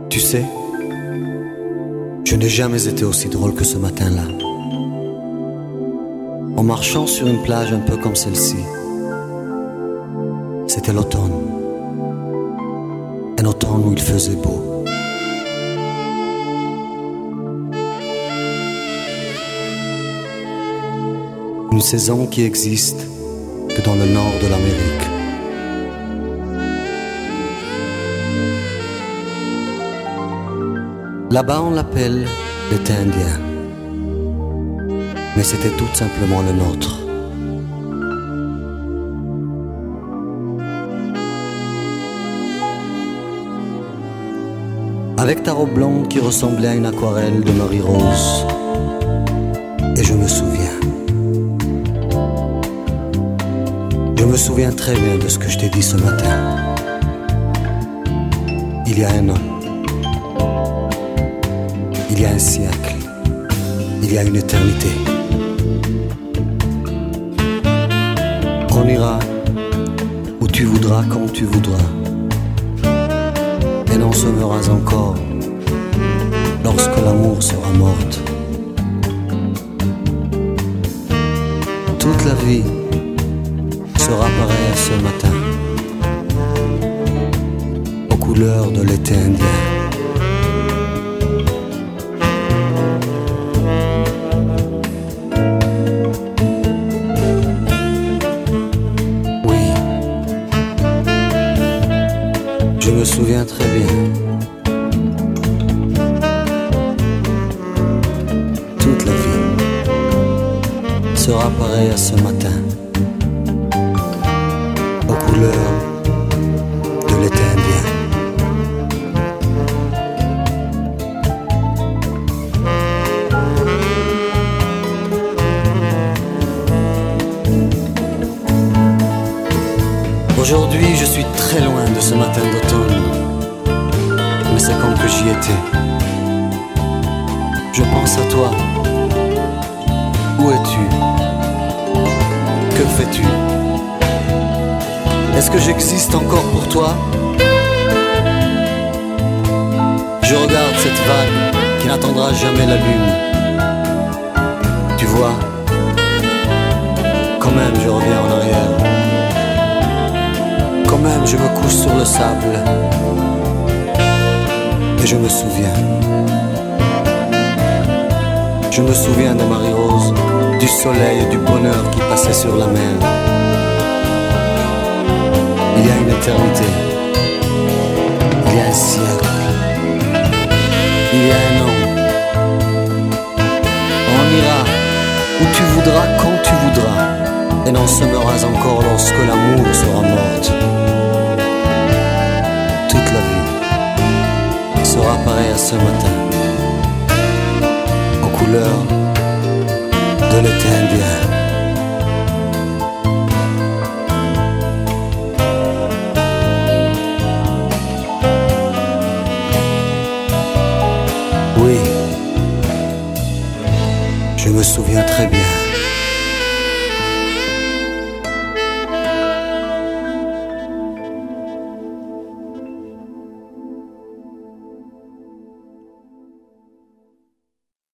Tu sais, je n'ai jamais été aussi drôle que ce matin-là. En marchant sur une plage un peu comme celle-ci, c'était l'automne. Un automne où il faisait beau. Une saison qui existe que dans le nord de l'Amérique. Là-bas on l'appelle l'été indien, mais c'était tout simplement le nôtre. Avec ta robe blonde qui ressemblait à une aquarelle de Marie-Rose. Et je me souviens très bien de ce que je t'ai dit ce matin. Il y a un an, il y a un siècle, il y a une éternité. On ira où tu voudras, quand tu voudras. Et l'on s'aimera encore lorsque l'amour sera morte. Toute la vie sera pareille à ce matin, aux couleurs de l'été indien. Oui, je me souviens très bien. Toute la vie sera pareille à ce matin, aux couleurs de l'été indien. Aujourd'hui, je suis très loin de ce matin d'automne, mais c'est comme que j'y étais. Je pense à toi. Où es-tu? Que fais-tu? Est-ce que j'existe encore pour toi? Je regarde cette vague qui n'attendra jamais la lune. Tu vois, quand même je reviens en arrière. Quand même je me couche sur le sable. Et je me souviens. Je me souviens de Marie-Rose, du soleil et du bonheur qui passait sur la mer. Il y a une éternité, il y a un siècle, il y a un an. On ira où tu voudras, quand tu voudras, et l'on s'aimeras encore lorsque l'amour sera morte. Toute la vie sera pareille à ce matin, aux couleurs de l'été indien. Oui, je me souviens très bien.